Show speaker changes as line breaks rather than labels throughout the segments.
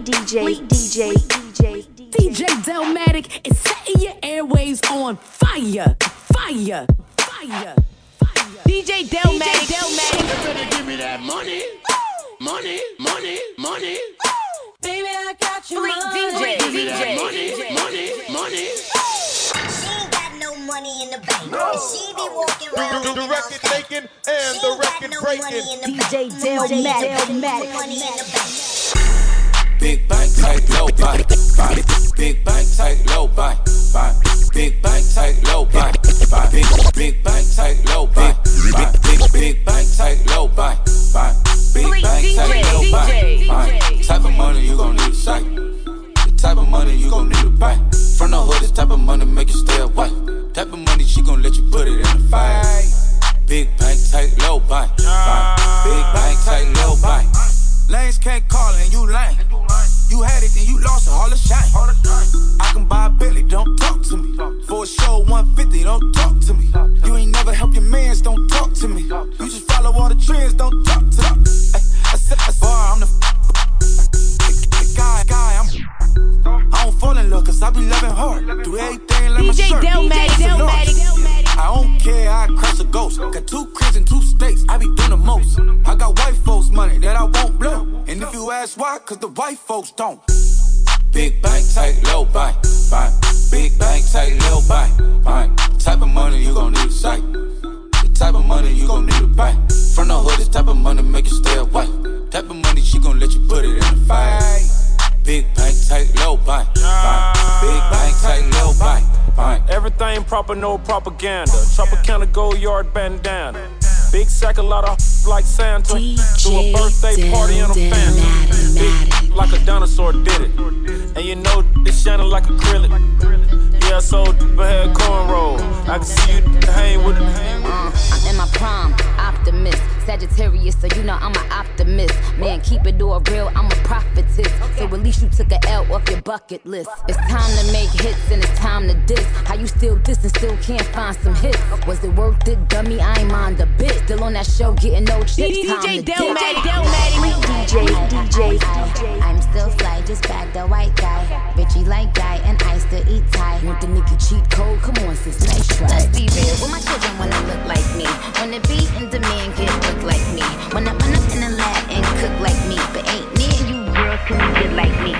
DJ Delmatic is setting your airwaves on fire. DJ Delmatic.
Give me that money.
Baby, I got you money.
Give me that money.
She ain't got no money in the bank. No. She be walking around
the record making and the record breaking.
DJ Delmatic.
Money in the bank.
Big bank, tight, low buy. Big bank, tight, low buy. Big bank, tight, low buy. Big bank, tight, low buy. Big bank, tight, low buy. Big bank, tight, low buy. Type of money you gon' need a sight. The type of money you gon' need to buy. From the hood, this type of money make you stay away. Type of money she gon' let you put it in the fight. Big bank, tight, low buy. Big bank, tight, low buy. Lanes can't call and you lame. You had it and you lost it, all the shine. I can buy a Billy, don't talk to me. For a show 150, don't talk to me. You ain't never help your mans, don't talk to me. You just follow all the trends, don't talk to me. I said, I'm the guy, I don't fall in love cause I be loving hard. Do everything like my shirt. I don't care, I crush a ghost. Got 2 cribs and 2 states, I be doing the most. I got white folks money that I won't blow. And if you ask why, cause the white folks don't. Big bank, tight, low buy. Big bank, tight, low buy. Type of money you gon' need a sight. The type of money you gon' need to buy. From the hood, this type of money make you stay away. Type of money she gon' let you put it in the fight. Big bank, tight, low buy. Big bank, tight, low buy.
Everything proper, no propaganda. Tropicana Gold Yard bandana. Big sack, a lot of like Santa. Do a birthday party in a phantom. Big like a dinosaur did it. And you know this shining like acrylic. Yeah, so had cornrow. I can see you hang with it.
I'm in my prime, optimist. Sagittarius, so you know I'm an optimist. Man, keep it all real, I'm a prophetess. So at least you took a L off your bucket list. It's time to make hits and it's time to diss. How you still diss and still can't find some hits? Was it worth it, dummy? I ain't mind a bit. Still on that show, getting no chips.
DJ Delmatic.
I'm still fly, just bagged the white guy. Bitchy like guy, and I still eat Thai. Want the Nicki cheat code? Come on, sis, nice try. Let's be real, well, my children wanna look like me. Wanna be in demand, get look like me. Wanna run up in the lab and cook like me. But ain't near you, girl, can get like me.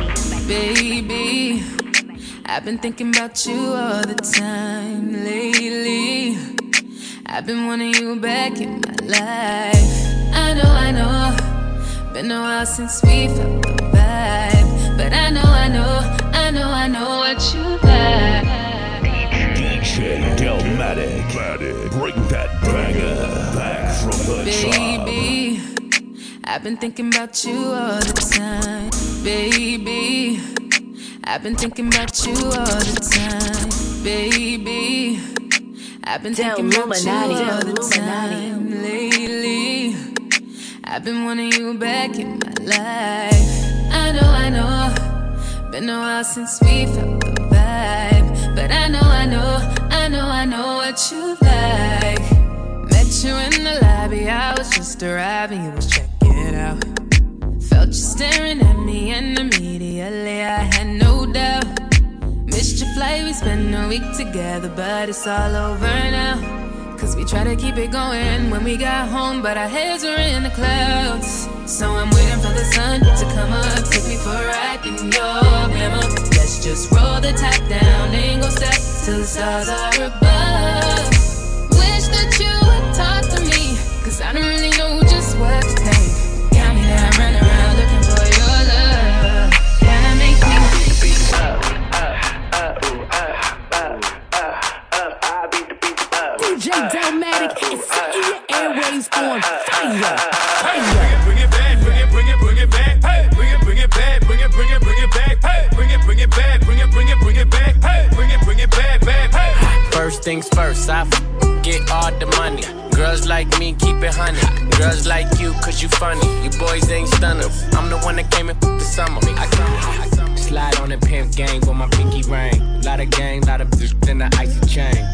Baby, I've been thinking about you all the time lately. I've been wanting you back in my life. I know, been a while since we felt the vibe. But I know what you like.
DJ Delmatic, bring that banger back from the
Baby, I've been thinking about you all the time. Baby, I've been thinking about you all the time. Baby, I've been thinking about you all the time lately. I've been wanting you back in my life. I know, been a while since we felt the vibe. But I know what you like. Met you in the lobby, I was just arriving, you was checking out. Felt you staring at me and immediately I had no doubt. Missed your flight, we spent a week together, but it's all over now. Cause we try to keep it going when we got home, but our heads are in the clouds. So I'm waiting for the sun to come up, take me for a ride in your glamour. Let's just roll the top down, ain't gon' stop till the stars are above. Wish that you would talk to me, cause I don't really know just what to take. Got me there, running around looking for your love. Can I make me beat the beat
DJ Delmatic is setting your airwaves on fire.
Bring it back. Hey, bring it back. Hey, bring it back. Hey, bring it back. Hey.
First things first, I get all the money. Girls like me, keep it honey. Girls like you, cause you funny. You boys ain't stunners. I'm the one that came in the summer. I slide on the pimp gang with my pinky ring. Lot of gang, lot of bitch in the icy chain. Why you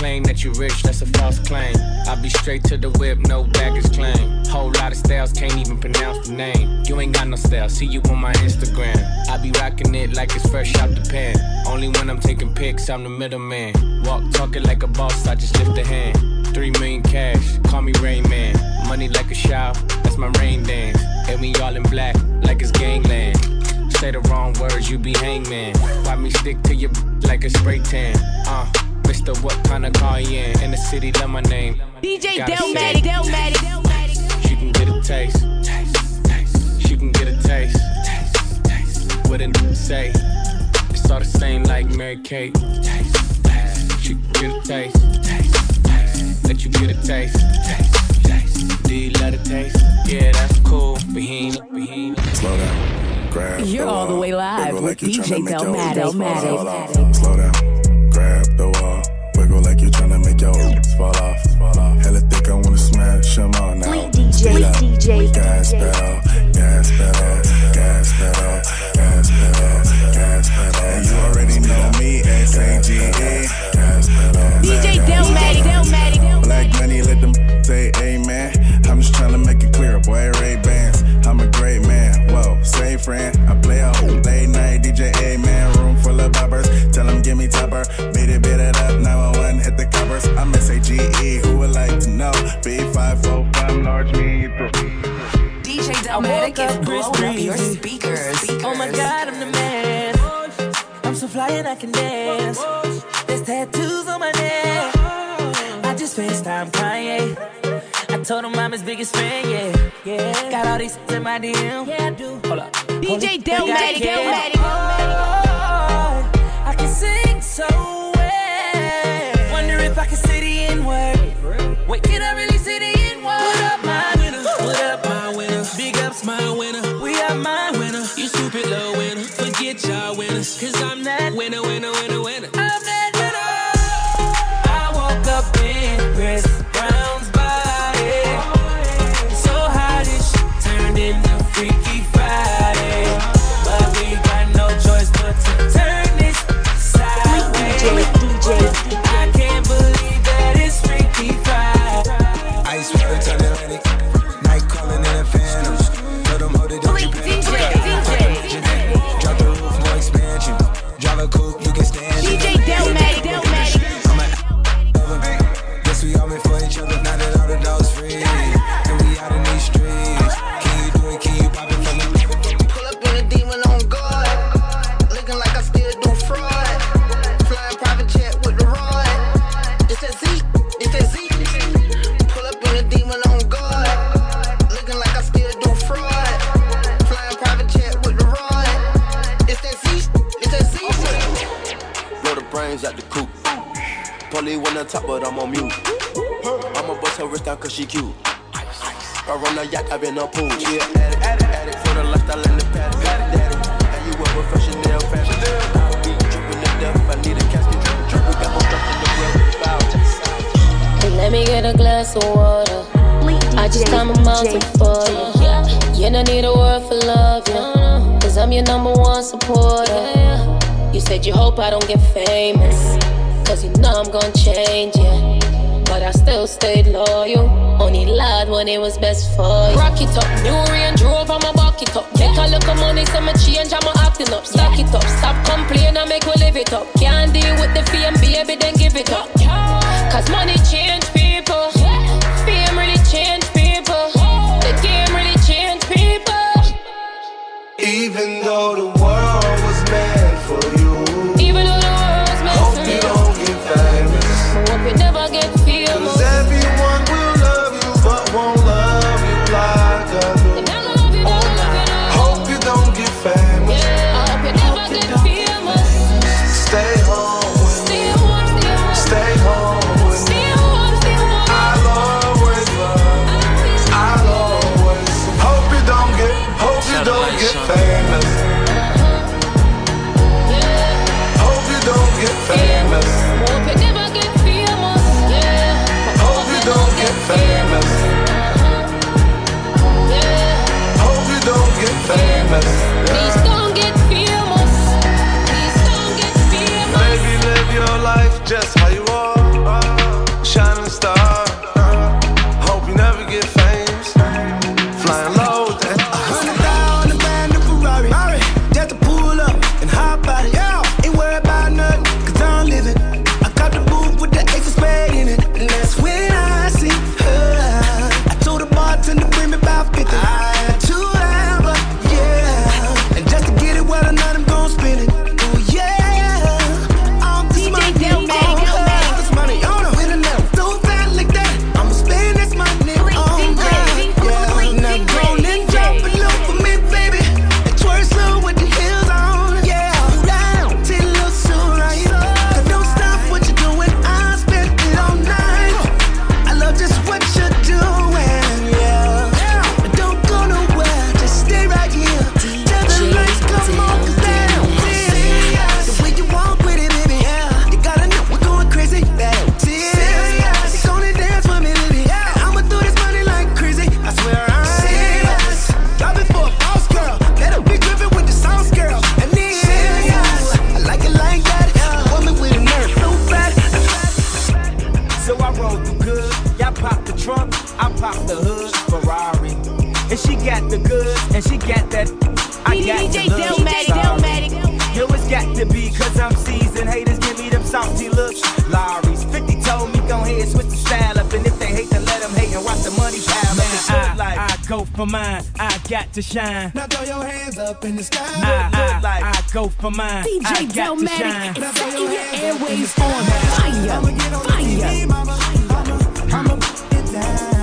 claim that you rich, that's a false claim. I be straight to the whip, no baggage claim. Whole lot of styles, can't even pronounce the name. You ain't got no style, see you on my Instagram. I be rocking it like it's fresh out the pan. Only when I'm taking pics, I'm the middleman. Walk talking like a boss, I just lift a hand. 3 million cash, call me Rain Man. Money like a shower, that's my rain dance. And we all in black, like it's gangland. Say the wrong words, you be hangman. Why me stick to your like a spray tan? Mr. What kind of car you in? In the city, love my name.
DJ Delmatic.
She can get a taste. She can get a taste. What a say. It's all the same like Mary Kate. She can get a taste. Let you get a taste. Do you love the taste? Yeah, that's cool. But he ain't.
Slow down. Grab.
You're all the way live with DJ Delmatic.
Slow down. Grab the wall. Wiggle like you're trying to make your fall off. Hella thick, I wanna smash them all now.
DJ.
Gas pedal. Gas pedal. Gas pedal. Gas pedal. Gas pedal. And you already know me, S-A-G-E. Gas pedal.
DJ Delmatic.
Black money, let them say amen. I'm just trying to make it clear, boy, Ray-Bans. I'm a great man, whoa, same friend. I play a whole late night DJ, amen. Room full of boppers, tell them give me topper. Beat it up, 911, hit the coppers. I'm S-A-G-E, who would like to know? B545, large me through.
DJ Delmatic is blowing up your speakers.
Oh my God, I'm the man. I'm so fly and I can dance. There's tattoos on my neck. I just FaceTime Kanye. I told him I'm his biggest fan, yeah. Got all these in my DM. Yeah, I do. Hold up.
DJ Delmatic.
I can sing so well. Wonder if I can say the N-word. Wait, can I really say the N-word? What up, my winner? What up, my winner? Big ups, my winner. We are my winner. You stupid little winner. Forget y'all winners. Cause I'm that winner. I'm that winner. I woke up in Chris Brown's body. So hot it turned into Freaky Friday. But we got no choice but to turn this sideways.
DJ.
I can't believe that it's Freaky Friday.
Ice water to the Atlantic. Night calling in a phantom. Tell them hold it in Japan. Drop the roof, more expansion. Drive a coupe, you can stand it.
DJ Delmatic.
I'm a guess we all been for each other. Now that all the dogs free. And we out in these streets. Can you do it? Can you pop it for me?
Pull up in a demon on guard. Looking like I still do fraud. Flying private jet with the rod. It's that Z. Pull up in a demon on guard. Looking like I still do fraud. Flying private jet with the rod. It's that Z.
Blow the brains out the coop. Polly wanna top, but I'm on mute. I'ma bust her wrist down cause she cute. I run a yacht, I've been a pool. Yeah, addict for the lifestyle and the paddock. Daddy, and you up with fresh Chanel fashion. I'll be dripping to death if I need a casket. Drip, we got more stuff in the grill with the bow.
Let me get a glass of water. I just climb a mountain for you. You don't need a word for love, yeah. Cause I'm your number one supporter. You said you hope I don't get famous. Cause you know I'm gonna change, yeah. But I still stayed loyal. Only lied when it was best for you. Rock it up, new Range Rover, I'ma back it up. Take a look at money, so me change, I'ma acting up. Stack it up, stop complaining and make we live it up. Can't deal with the fame, baby, then give it up. Cause money change people. Fame really change people. The game really change people.
Even though the world was meant for you.
Even though the world's meant
hope
for
you
you.
don't get famous.
I hope you never get famous.
Cause everyone will love you, but won't love you like I do. Hope you don't get famous.
I hope you never get famous.
Stay home with me. Stay home with me.
top the hood, Ferrari. And she got the goods, and she got that. I got
DJ
the love.
Delmatic.
Yo, it's got to be, cause I'm seasoned. Haters give me them salty looks. Lowry's 50 told me, go ahead, switch the style up. And if they hate, then let them hate and watch the money pile up. I go for mine, I got to shine.
Now throw your hands up in the sky.
I go for mine,
DJ
I got to shine.
Delmatic is setting your airwaves on fire. Fire.
I'ma put it down.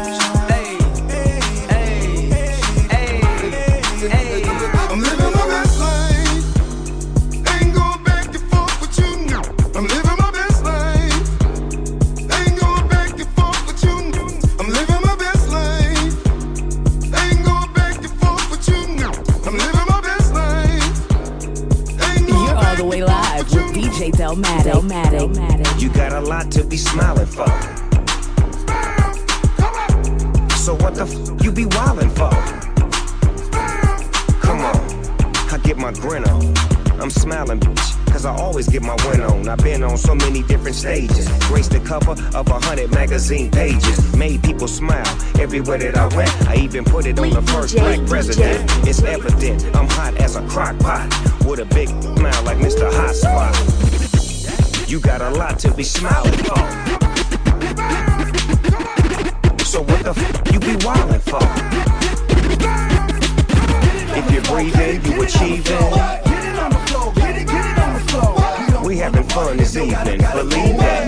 I'm living my best life. Ain't going back and forth with you now. I'm living my best life. Ain't going back and forth with you now. I'm living my best life. Ain't going back and forth with you now. I'm living my best life.
You're all the way live with DJ Delmatic.
You got a lot to be smiling for. So what the f you be wildin' for? Come on, I get my grin on. I'm smiling, bitch, cause I always get my win on. I've been on so many different stages, graced the cover of 100 magazine pages, made people smile everywhere that I went. I even put it on the first black president. It's evident I'm hot as a crock pot, with a big smile like Mr. Hot Spot. You got a lot to be smiling for. So what the f you be wildin' for? If you're breathing, you achieving. We having fun this evening, believe that.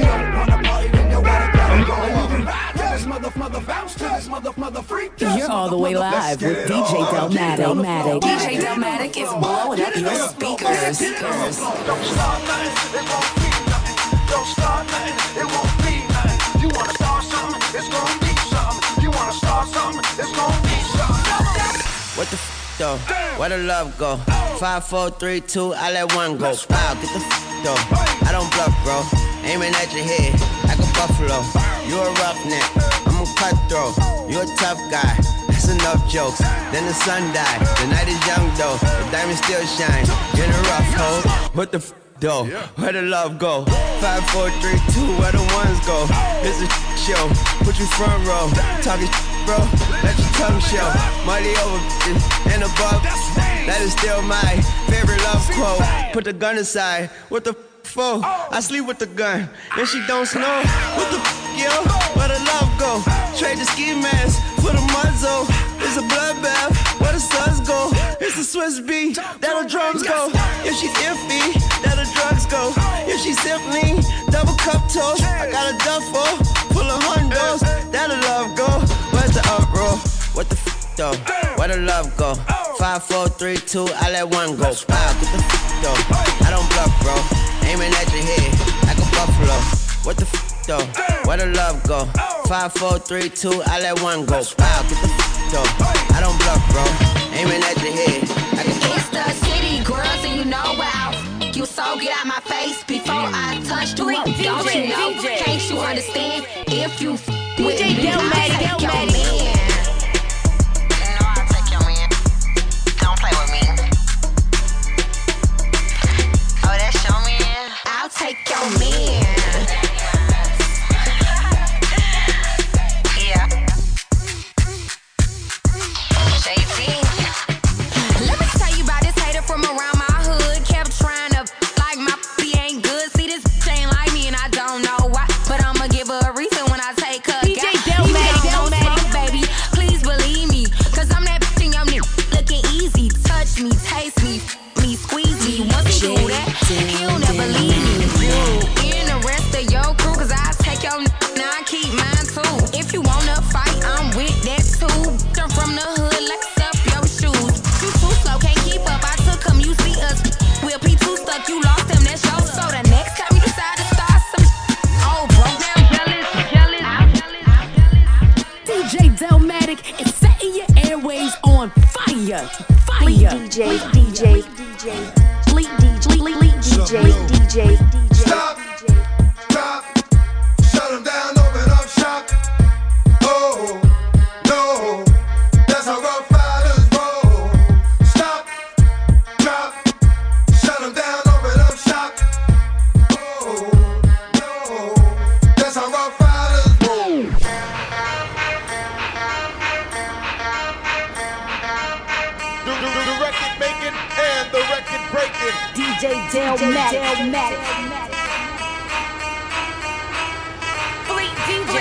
You're all the way live with DJ Delmatic.
DJ Delmatic is blowing up your speakers.
Don't start nothing, it won't be nothing. Don't start nothing, it won't be nothing. You wanna start something, it's gonna be something. You wanna start something, it's gonna be something.
What the f though? Where the love go? 5, 4, 3, 2, I let one go. Wow, get the f though. I don't bluff, bro. Aiming at your head like a buffalo. You a roughneck, I'm a cutthroat. You a tough guy. That's enough jokes. Then the sun died. The night is young though. The diamonds still shine. You're in a rough hole. What the f though? Where the love go? 5, 4, 3, 2, where the ones go? It's a show. Put you front row. Talking bro, let your tongue show. Money over and above. That is still my favorite love quote. Put the gun aside. What the for? I sleep with the gun. And she don't snow. What the yo? Where the love go? Trade the ski mask for the muzzle. It's a bloodbath. Where the suns go? It's a Swiss beat. That the drums go. If she's iffy, that the drugs go. If she's simply double cup toast, I got a duffel full of hundos. That the love go. Where's the uproar? What the f though? Where the love go? 5, 4, 3, 2, I let one go. Wow, get the f though. I don't bluff, bro. Aiming at your head like a buffalo. What the f though? Where the love go? 5, 4, 3, 2, I let one go. Wow, get the f though. I don't bluff, bro. Aiming at your head like a
It's the city, girls, and you know where I'll f you. So get out my face before I touch you. Don't you know? Can't you understand? If you f with me, I'll take your man. I'll take your man. Yeah. Let me tell you about this hater from around my hood. Kept trying to like my p ain't good. See this ain't like me and I don't know why, but I'ma give her a reason when I take her.
DJ Delmatic,
baby. Please believe me, cause I'm that bitch in your nigga looking easy. Touch me, taste me, squeeze me. Once you do that, he'll never leave me. You and the rest of your crew, cause I take your now I keep mine too. If you wanna fight, I'm with that too. I'm from the hood, like up your shoes. You too slow, can't keep up. I took him, you see us. We'll be too stuck, you lost him, that's your. So the next time you decide to start some oh, broke down, jealous.
DJ Delmatic is setting your airwaves on fire. Fire.
DJ.
Stop, drop, shut them down, open up shop. Oh, no, that's how rough riders roll. Stop, drop, shut them down, open up shop. Oh, no, that's how rough riders roll.
DJ Delmatic.
Fleet DJ.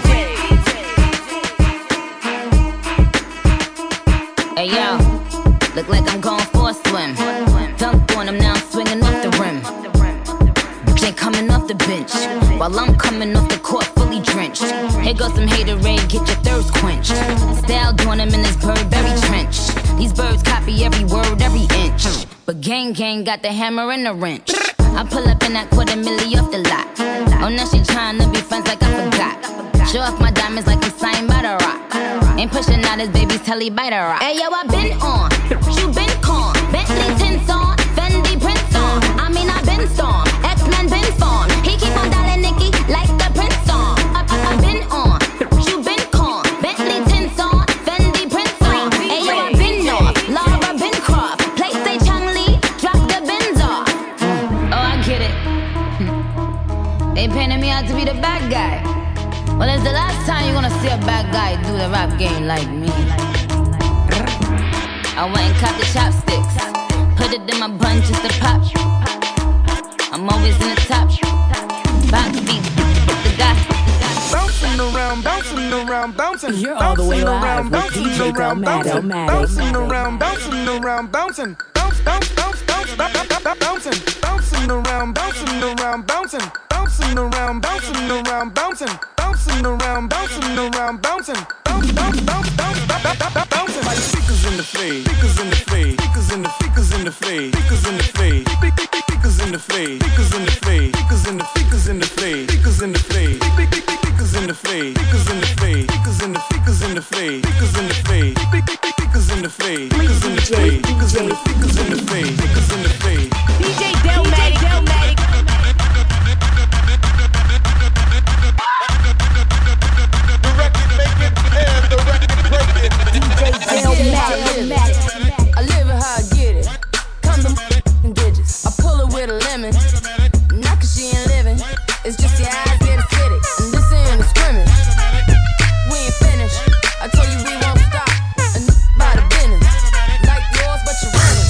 Hey yo, look like I'm going for a swim. Dunked on him, now I'm swinging off the rim. Jay coming off the bench, while I'm coming off the court fully drenched. Here goes some haterade, get your thirst quenched. Style doing him in this Burberry trench. These birds copy every word, every inch. But gang got the hammer and the wrench. I pull up in that $250,000 off the lot. Oh, now she tryna be friends like I forgot. Show off my diamonds like I'm signed by the rock. Ain't pushing out his baby's telly by the rock. Hey yo, I been on, you been con. Bentley tints on, Fendi prints on. I mean I been storm, X-Men been formed. He keep on dialing Nicki like the Prince song. I been on, you been con. Bentley tints on, Fendi prints on. Hey yo, I been on, Laura been Croft. Play say Chang Lee, drop the Benz off. Oh, I get it. They painted me out to be the bad guy. Well, it's the last time you're gonna see a bad guy do the rap game like me. I went and caught the chopsticks, put it in my bun just to pop. I'm always in the top. Box beat, the guy.
Bouncing around, bouncing around, bouncing.
You're all the way live with
bouncing
DJ
around, bouncing, bouncing around, bouncing around, bouncing. Bounce, bounce, bounce, bounce, bouncing, bouncing around, bouncing around, bouncing, bouncing around, bouncing around, bouncing, bouncing around, bouncing around, bouncing, bounce, bounce, bounce, bounce, bouncing. Like speakers in the fade, speakers in the fade, speakers in the speakers in the fade, speakers in the fade, speakers in the fade, speakers in the fade, speakers in the speakers in the fade, speakers in the fade, speakers in the fade, speakers in the fade, speakers in the speakers in the fade, speakers in the fade, speakers in the fade, speakers in the fade, speakers in the speakers in the fade, speakers in the fade.
DJ Delmatic.
The record make it and the record break it.
DJ Delmatic.
I live it how I get it. Come to and digits. I pull it with a lemon. Not cause she ain't living. It's just your eyes get acidic. And this ain't a scrimmage. We ain't finished. I told you we won't stop. And by the business. Like yours, but you're running.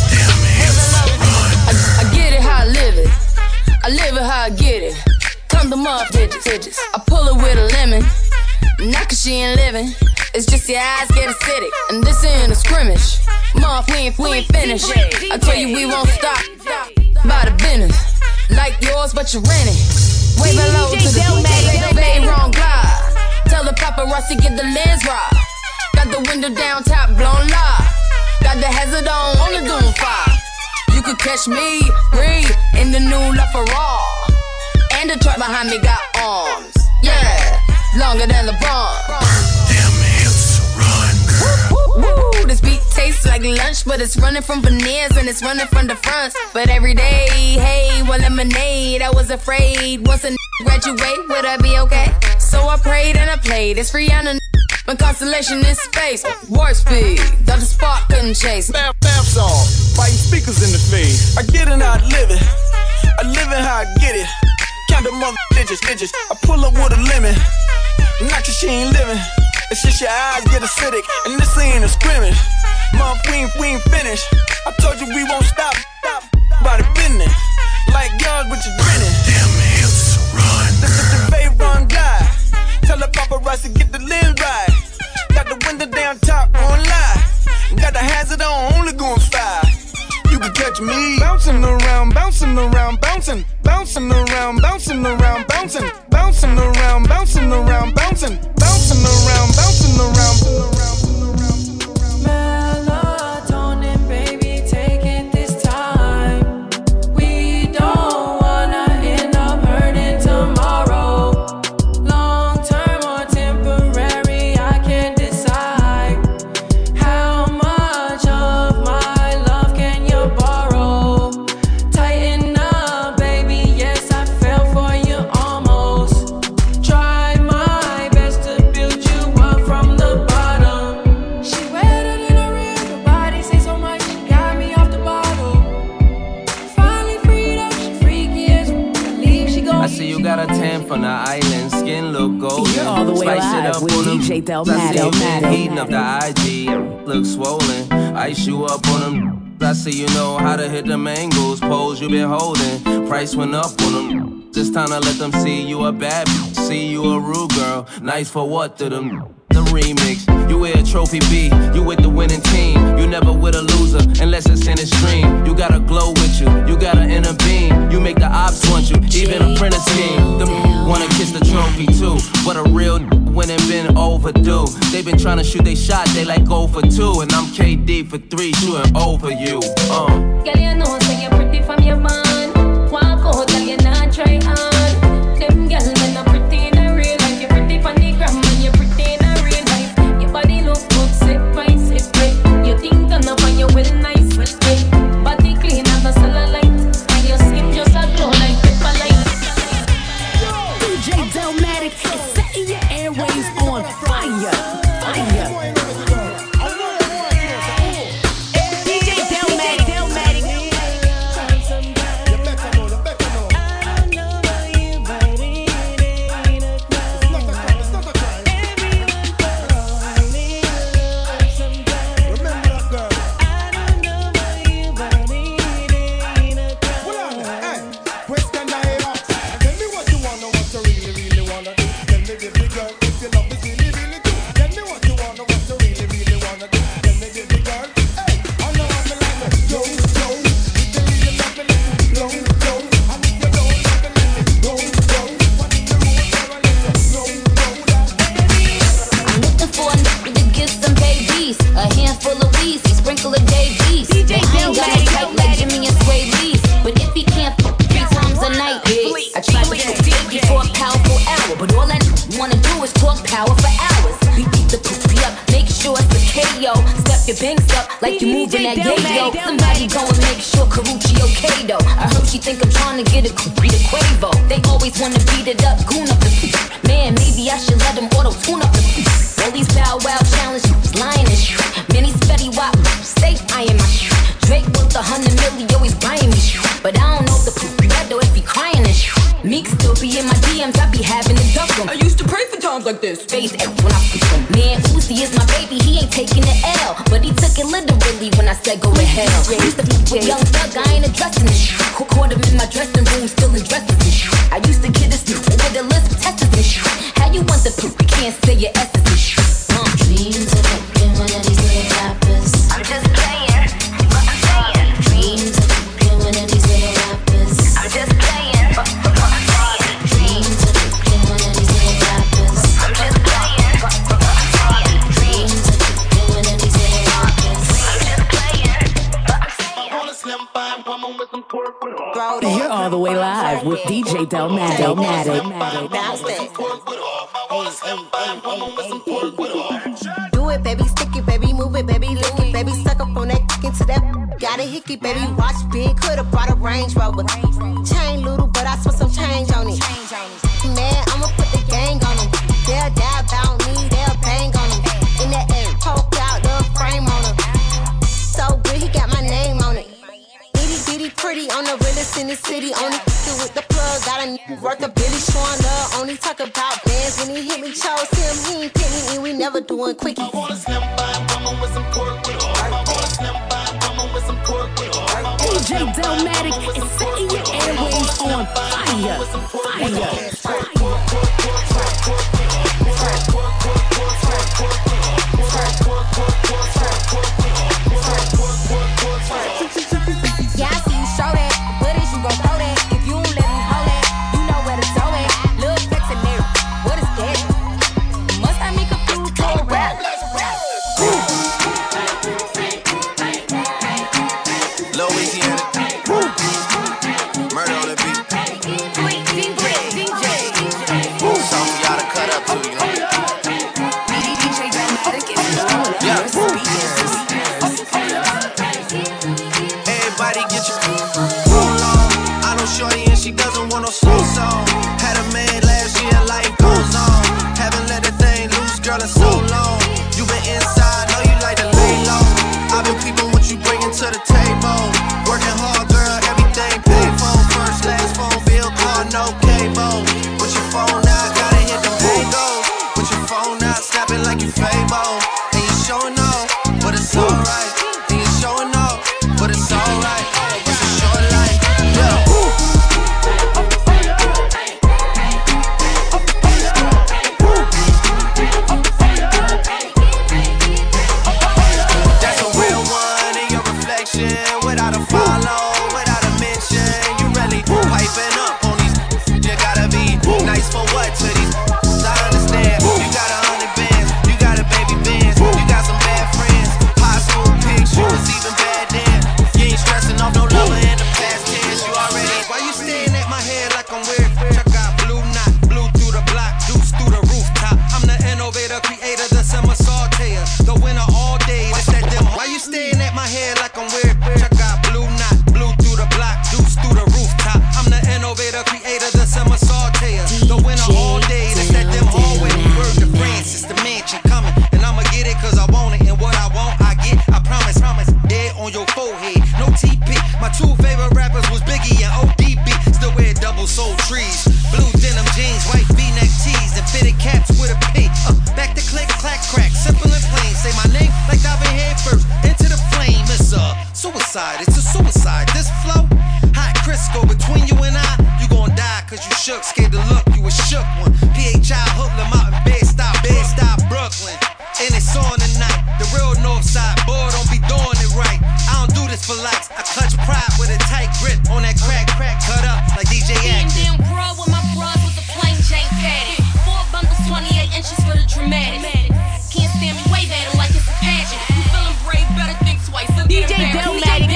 I get it how I live it. I live it how I get it. Come to muff digits. I pull it with a lemon. Not cause she ain't living. It's just your eyes get acidic. And this ain't a scrimmage. Muff, we ain't finished. I tell you we won't stop. By the business. Like yours, but you're renting. Way below to the bay, wrong glide. Tell the paparazzi get the lens right. Got the window down, top blown low. Got the hazard on the doom fire. You could catch me, breathe, in the new LaFerrari. And the truck behind me got arms. Yeah, longer than LeBron.
Damn hips run, girl.
Woo, this beat tastes like lunch, but it's running from veneers and it's running from the fronts. But every day, hey, well, lemonade. I was afraid once a graduate, would I be okay? So I prayed and I played. It's Rihanna, my constellation in space. Warp speed, that the spark couldn't chase.
Bam song, fighting speakers in the face. I get it how I live it. I live it how I get it. Count the mother digits. I pull up with a lemon. Not cause she ain't living. It's just your eyes get acidic. And this ain't a scrimmage. Mom, we ain't finished. I told you we won't stop. By the business. Like yours, but you're grinning. Damn hips run. This is the bay run guy. Tell the paparazzi get the lens right. Got the window down top on live. Got the hazard on, only going 5. You can catch me bouncing around, bouncing around, bouncing, bouncing around, bouncing around, bouncing, bouncing around, bouncing around, bouncing, bouncing around, bouncing around.
Melatonin, baby, take it this time. We don't wanna end up hurting tomorrow. Long term or temporary, I can't decide. How much of my love can you borrow? Tighten up, baby, yes, I fell for you almost. Try my best to build you up from the bottom. She wetter than a river, body say so much, she got me off the bottle. Finally freed up, she freaky as believe she gon'
I see you got a tan from the island, skin look golden.
You're all the way
Spice
live
it up
with
on them.
DJ
I see you been
Delmatic.
heating up the IG, look swollen. Ice you up on them.
I see you know how to hit them angles. Pose you been holding. Price went up on them. Just time to let them see you a bad bitch. See you a rude girl. Nice for what to them? The remix. You wear a trophy B. You with the winning team. You never with a loser unless it's in a stream. You got a glow with you. You got an inner beam. You make the ops want you. Even apprentice team. Them wanna kiss the trophy too. But a real when it been overdue. They been trying to shoot they shot. They like go for 2. And I'm KD for 3 shooting over you.
Girl, you know say you're pretty from your man. Walk out, girl, you not try on. Them girl, men are pretty in a real life. You're pretty from the gram and you're pretty in a real life. Your body look good, sit right, sit right. You think turn up and you will nice, sweat straight. Body clean and the cellulite. And your skin just a glow like pepper light.
DJ Delmatic is setting your airways on fire. Fire.
Like you moving that yayo. Somebody go and make sure Karuchi okay though. I heard she think I'm trying to get a Quavo. They always wanna beat it up, goon up the man, maybe I should let them auto-tune up the all these bow wow challenges, lying and shit. Many spetty wop, safe I am my shit. Drake worth 100 million, always buying me shit. But I don't know if the though if he crying and shit. Meek still be in my DMs, I be having to duck him. I used to pray for times like this. Face F when I put him. Man, Uzi is my baby, he ain't taking the L. But he took it literally when I said go to hell. Used to be with young thug, I ain't addressing this shit. Caught him in my dressing room, still in dresses and shit. I used to get this with a list of testers and shit. How you want the poop, you can't say your essence and shit.
Dreams of being one of these little rappers.
I'm just playing, but I'm saying.
Dreams of being one of these little rappers.
I'm just playing, but I'm saying.
Dreams of being one of these little rappers.
I'm just playing, but I'm saying.
Dreams of being one of these little rappers.
I'm just playing, but I'm saying.
I want a slim fine woman with some pork with
You're all the way live with DJ Delmatic.
Do it, baby, stick it, baby, move it, baby, lick it, baby, suck up on that into that. Got a hickey, baby, watch big, could've brought a Range Rover. Chain little, but I spent some change on it. Man, I'ma put the gang on them. They'll die about me, they'll bang on them. In that air, poke out the frame on them. So good, he got my name on it. Itty bitty pretty on the realest in the city. Only with the plug, got a worth a Billy showing love. Only talk about bands when he hit me, chose him. He ain't pick me, and we never doing quickie.
I want a slim fine woman with some pork with all. I want a slim fine woman with some pork with all.
DJ Delmatic is setting your airways on fire.
Yeah, I see you show that, but is you gon' throw that? If you don't let me hold that, you know where to throw it. Lil' flex and there, what is that? Must I make a food to a rap?
Lil Weezy and Murder on the beat. Something y'all to cut up to, you know. Yeah. Everybody get your I know shorty and she doesn't want no slow song. Had a man last year, life goes on. Haven't let the thing loose, girl, in so long. You been inside, know you like to lay low. I've been peeping what you bringing to the table. Working hard, girl, everything paid for. First, last phone bill, car, no cable. With your phone out, gotta hit the bagels. With your phone out, snapping like you Fable. And you showing off, but it's alright. And you showing off, but it's
homicide, it's a suicide. This flow, hot Crisco between you and I. You gon' die cause you shook, scared to look, you a shook one. PHI hoodlum out in Bed-Stuy, Brooklyn. And it's on tonight, the real north side, boy, don't be doing it right. I don't do this for likes, I clutch pride with a tight grip on that crack, cut up like DJ Act.
Damn broad with my bras with the plain Jane padded. 4 bundles, 28 inches for the dramatic. Can't stand me, wave at it like it's a pageant. You feeling brave, better think twice. So
DJ Delmatic,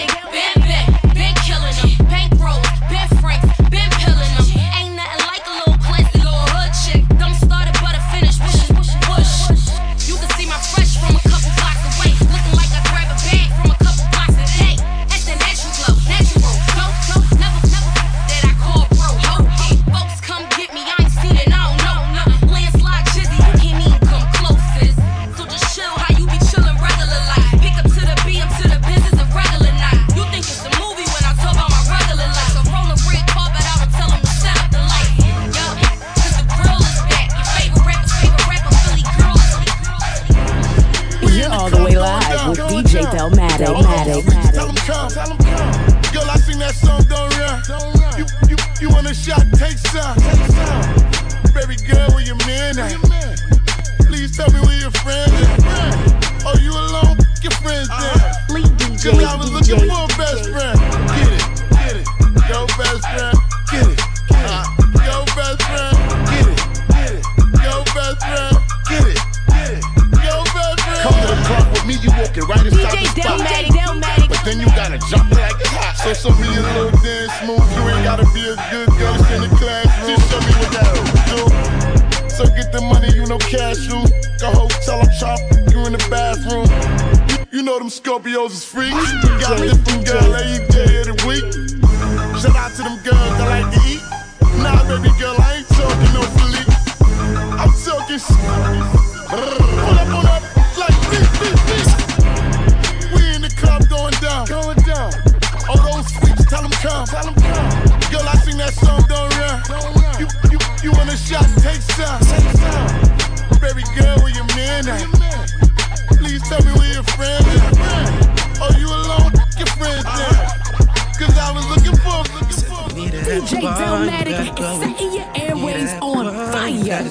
been killing them. Bankrolls, been Franks, been pilling them. Ain't nothing like a little classy little hood chick. Don't start it, but I finish. Push. You can see my fresh from a couple blocks away. Looking like I grab a bag from a couple blocks a day. That's the natural glow, natural. Go, never that I call bro. Ho, folks come get me, I ain't seen it, I don't know. Landslide Jizzy, you can't even come closest. So just chill how you be chillin' regular life. Pick up to the BM to the business a regular night. You think it's a movie when I talk about my regular life. So roll a red carpet out and tell them to set up the light. Yo, cause the grill is back. Your favorite rapper, Philly girl is back.
You're all the way live with DJ Delmatic.
Tell them come. Girl, I sing that song, don't run. You want a shot, take some. Baby girl, where your man at? Please tell me where your friends at. Oh, you alone? Your friends there. Cause I was looking for a best friend. Get it. Yo, best friend. Get it. Yo, best friend. Get it. Yo, best friend. Get it. Yo, best friend. Come to the club with me, you walking right inside the spot.
Delmatic.
But then you gotta jump like it's hot. So show me a little dance move. You ain't gotta be a good girl in the classroom. Just show me what that do. So get the money, you know cash rules. Go hotel, I'm chopping you in the bathroom. You know them Scorpios is freaks. Got a different girl every day of the week. Shout out to them girls that like to eat. Nah, baby girl, I ain't talking no Philippe. I'm talking pull up, like this. We in the club going down. All those freaks, tell them come. Girl, I sing that song, don't run. You want a shot, take some. Baby girl, where your man at? Please tell me where your friend is. Oh, you alone? Your friends there. Cause I was looking for.
DJ Delmatic is setting your airways on fire.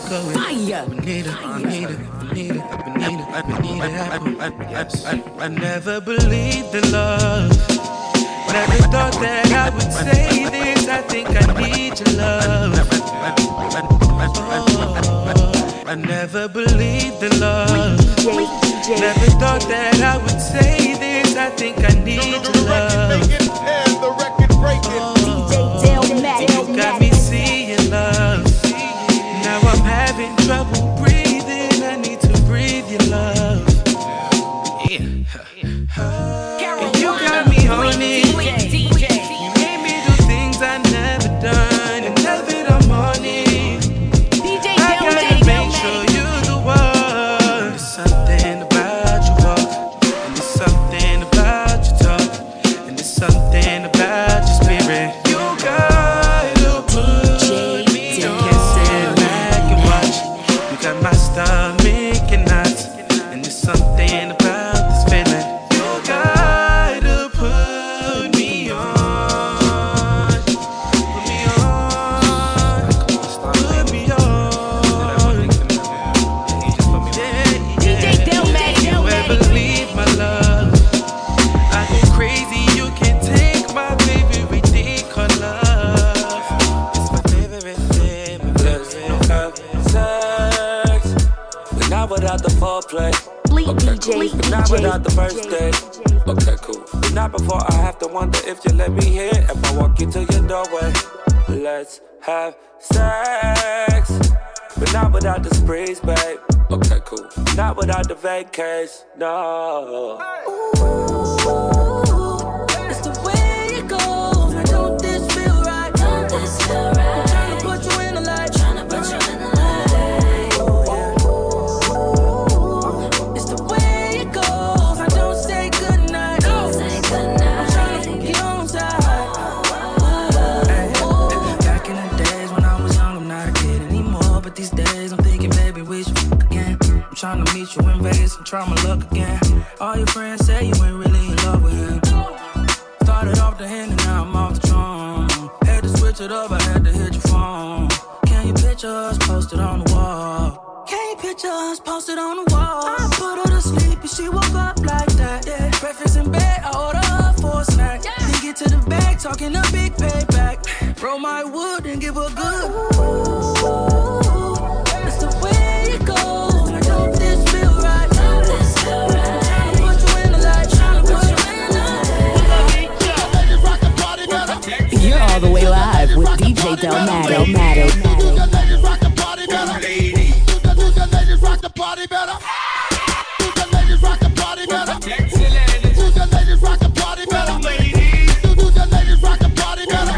I never believed in love. Never thought that I would say this. I think I need your love. I never believed in love. Never thought that I would say this. I think I need your love.
The record breaking.
DJ Delmatic.
You got me seeing love. Now I'm having trouble breathing. I need to breathe your love. And you got me on it. You made me do things I never done. And now that I'm on it, I gotta make sure you're the one. There's something about your walk, and there's something about your talk, and there's something about your spirit. You gotta put me on. Can't sit back and watch. You got my stomach and knots, and there's something about this feeling. You gotta put me on. Put me on. Put me on.
DJ Delmatic.
You ever leave my love? I go crazy. You can take my favorite thing called love. It's my favorite thing.
Let's have sex, but not without the foreplay. Okay, cool. Not without the first date. Okay, cool. Not before I have to wonder if you let me in. If I walk into your doorway, let's have sex, but not without the sprees, babe. Okay, cool. Not without the vacays, no.
It's the way it goes. Now don't this feel right? I'm trying to put you in the light. It's the way it goes. I don't say goodnight. I'm trying to put you on side.
Back in the days when I was young, I'm not a kid anymore. But these days I'm thinking, baby, we should again. I'm trying to meet you in Vegas and try my luck again. All your friends say you ain't really in love with him. the hand and now I'm off the drum. Had to switch it up, I had to hit your phone. Can you picture us posted on the wall? Can you picture us posted on the wall? I put her to sleep and she woke up like that. Yeah. Breakfast in bed, I order her for a snack. Yeah. Then get to the bag, talking a big payback. Roll my wood and give her good. Ooh, that's the way it goes. I hope this feel right. Tryna put you in the light. Tryna put you in the light.
You're all the way live with DJ Delmatic.
Ladies rock the party better. Ladies rock the party better. The ladies rock the party better. The ladies rock the party better. The ladies rock the party better.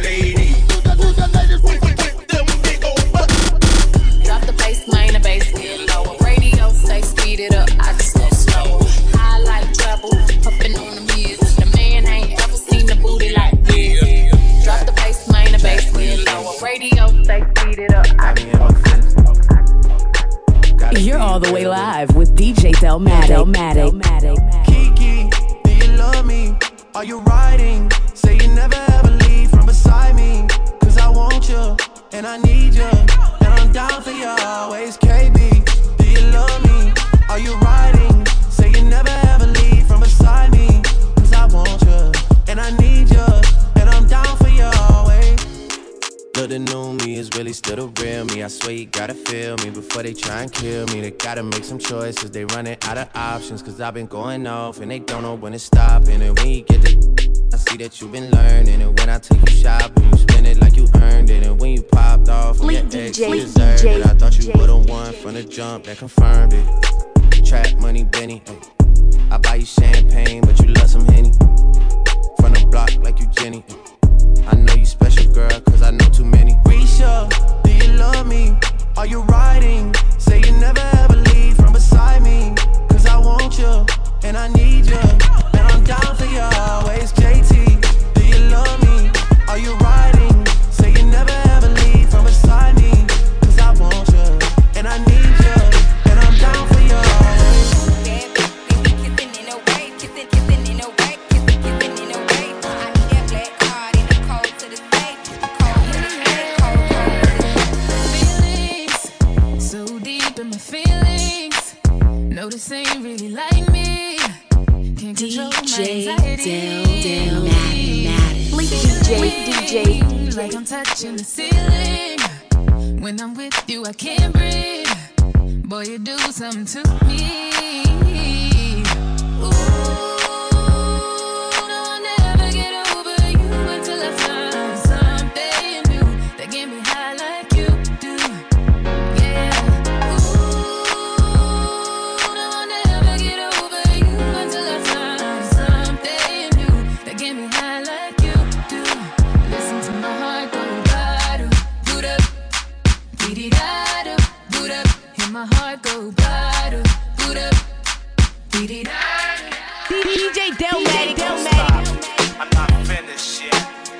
Drop the bass, main the bass, get lower. Radio stay speed it up, I just go slower. High like treble, puffin' on the mid. The man ain't ever seen the booty like this. Drop the bass, main the bass, get lower. Radio stay speed it up, I just go slower.
You're all the way live with DJ Delmatic.
Kiki, do you love me? Are you riding? Say you never ever leave from beside me. Cause I want you, and I need you, and I'm down for you always. KB, do you love me? Are you riding? Say you never ever leave from beside me. Cause I want you, and I need you, and I'm down for you always.
Look, the new me is really still the real me. I swear you gotta feel me before they try and kill me. They gotta make some choices, they running out of options. Cause I've been going off and they don't know when it's stopping. And when you get the I see that you've been learning. And when I take you shopping, you spend it like you earned it. And when you popped off on your ex, you deserved it. I thought you would've won from the jump that confirmed it. Trap money, Benny, ay. I buy you champagne, but you love some Henny. From the block like you Jenny, ay. I know you special, girl, cause I know too many.
Risha, do you love me? Are you riding? Say you never ever leave from beside me. Cause I want you, and I need you, and I'm down for you always. JT, do you love me? Are you riding? Say you never ever leave from beside me. Cause I want you, and I need you, and I'm down for you always.
No, this ain't really like me. Can't control my anxiety. DJ. Like I'm touching the ceiling. When I'm with you, I can't breathe. Boy, you do something to me. Ooh, no, I'll never get over you until I find something new that get me high like you do. Yeah. Get me high like you do. Listen to my heart go ba-do, boot-up, dee-dee-da-do, boot-up. Hear my heart go ba-do, boot-up, dee-dee-da-do.
DJ Delmatic.
I'm not finished yet.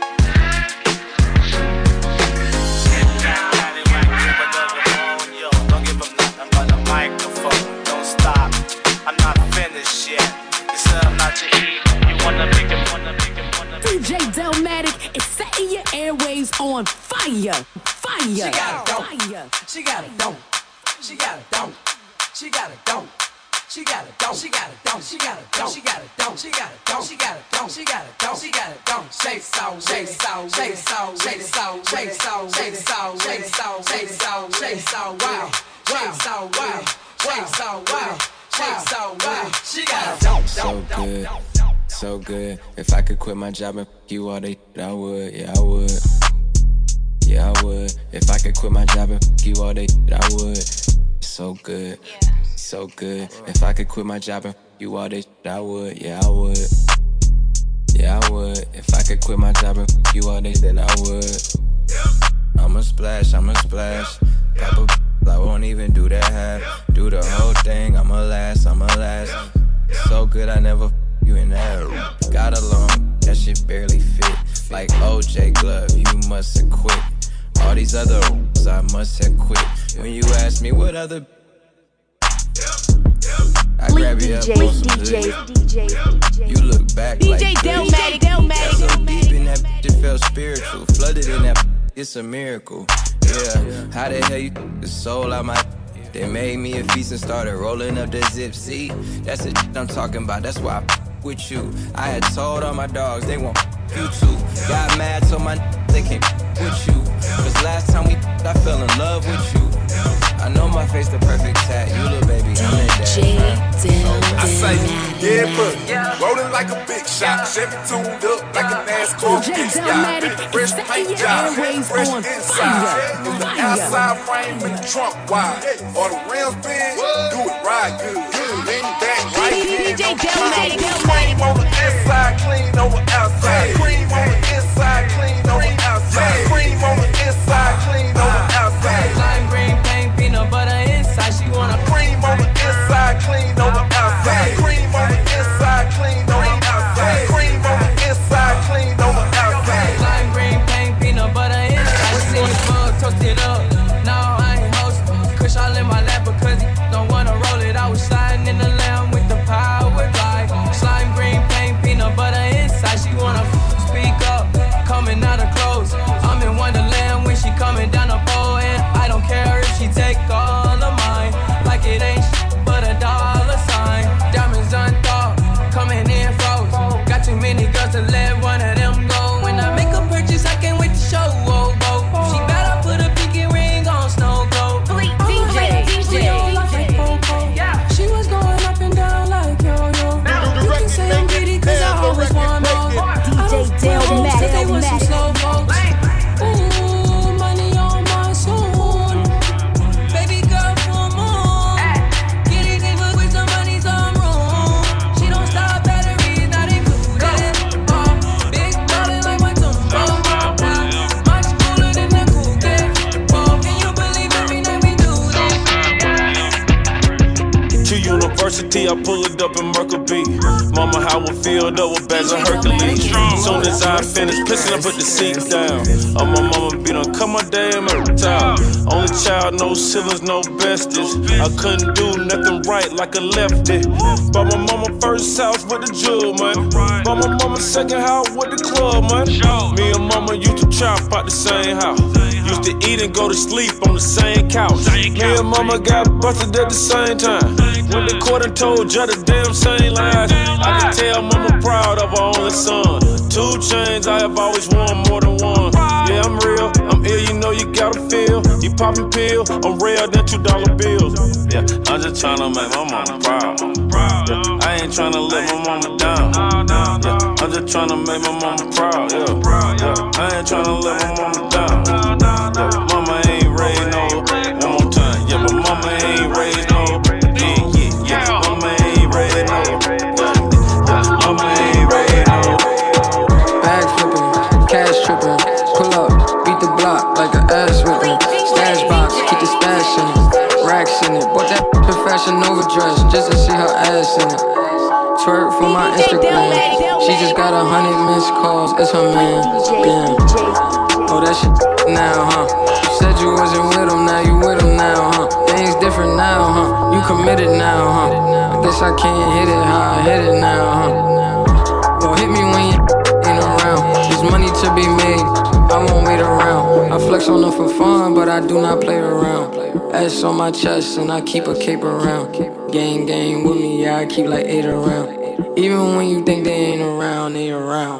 Sit down, had it right there, but doesn't own yo. Don't give them nothing but a microphone. Don't stop. I'm not finished yet. You said I'm not your ego. You wanna make it,
DJ Delmatic is setting your airwaves on fire.
She got it, don't. She got it, don't. She got it, don't. She got it, don't. She got it, don't. She got it, don't. She got it, don't. She got it, don't. She got it, don't. She got it, don't. She got it, don't. She got it, don't. Shake so, shake so, shake so, shake so, shake so, shake so, shake so, shake so, shake so, wow, shake so, wow, shake so, wow, shake so, wow. She got it, don't.
So good. So good. If I could quit my job and you all day, I would. Yeah, I would. Yeah, I would. If I could quit my job and you all day, I would. So good. So good. If I could quit my job and you all day, I would. Yeah, I would. Yeah, I would. If I could quit my job and you all day, then I would. I'ma splash. Couple, I won't even do that half. Do the whole thing. I'ma last. So good, I never you in that room. Got along, that shit barely fit. Like OJ Glove, you must have quit. All these other rules, I must have quit. When you ask me what other I grab you up on some DJ. You look back
DJ
like
Delmatic.
so deep in
in that bitch, it felt spiritual. Flooded in that, it's a miracle. Yeah, how the hell you the soul out my? They made me a feast and started rolling up the zip. See, that's the shit I'm talking about. That's why I with you. I had told all my dogs they won't you too. Got mad, so my they can't with you. Cause last time I fell in love with you. I know my face the perfect tat. You little baby, I'm that dad.
I say, yeah, put rolling like a big shot. Chevy tuned up like a NASCAR pit stop. Fresh paint job, fresh inside. Is the outside frame in the trunk wide? Or the rims big? Do it right good. Lean back right in. Cream on the inside, clean on the outside. Cream on the inside, clean on the outside. Cream on the inside, clean on the outside.
Lime green paint, peanut butter inside. She wanna
cream on the inside, clean on the outside. Cream on the inside, clean on the outside. Cream on the inside, clean on the outside.
Lime green paint, peanut butter inside. She want the mug, toast it up. No, I ain't hosting. Kush all in my lap because he don't wanna roll it. I was sliding in the lamb with the power glide. Slime green paint, peanut butter inside. She wanna speak up, coming out of clothes. I'm in Wonderland when she coming down the pole, and I don't care if she take all of mine. Like it ain't but a dollar sign. Diamonds unthought, coming in froze. Got too many girls to let one of them go. When I make a purchase, I can't wait to show. Oh, oh. She better put a pinky ring on snow globe.
DJ.
Yeah. She was going up and down like yo-yo. You can say I'm greedy cause I always want more.
DJ Delmatic.
They want some slow folks. Ooh, money on my soul. Baby girl, full moon. Get it in with some money, some room. She don't stop batteries, not included. Big body like my tumbo. Much cooler than the cool kid. Can you believe every night we do this?
To university, I pull it up in Mercury. Mama, how I filled up with bags of Hercules. Soon as I finish pissing, I put the seat down. My mama be done cut my damn time. Only child, no siblings, no besties. I couldn't do nothing right like a lefty. Bought my mama first house with the jewel, man. Bought my mama second house with the club, man. Me and mama used to trap out the same house. Used to eat and go to sleep on the same couch. Me and mama got busted at the same time. When the court and told Judge the damn same lies, I can tell mama proud of her only son. 2 chains, I have always worn more than one. Yeah, I'm real, I'm ill, you know you gotta feel. You poppin' pill, I'm rare than $2 bills. Yeah, I'm just tryna make my mama proud. Yeah, I ain't tryna let my mama down. Yeah, I'm just tryna make my mama proud. Yeah, I ain't tryna let my mama down. Yeah, mama ain't raised no. One more time. Yeah, but mama ain't raised no. Yeah, mama ain't raised no. Mama ain't raised no.
Bag flipping, cash tripping, pull up, beat the block like an ass whipping. Stash box, keep the stash in it, racks in it. Bought that Fashion Nova dress just to see her ass in it. Twerk for my Instagram. She just got 100 missed calls. It's her man. Damn. Oh, that shit now, huh? You said you wasn't with him, now you with him now, huh? Things different now, huh? You committed now, huh? I guess I can't hit it how I hit it now, huh? Well, hit me when you ain't around. There's money to be made, I won't wait around. I flex on them for fun, but I do not play around. S on my chest and I keep a cape around. Gang with me, yeah, I keep like 8 around. Even when you think they ain't around, they around.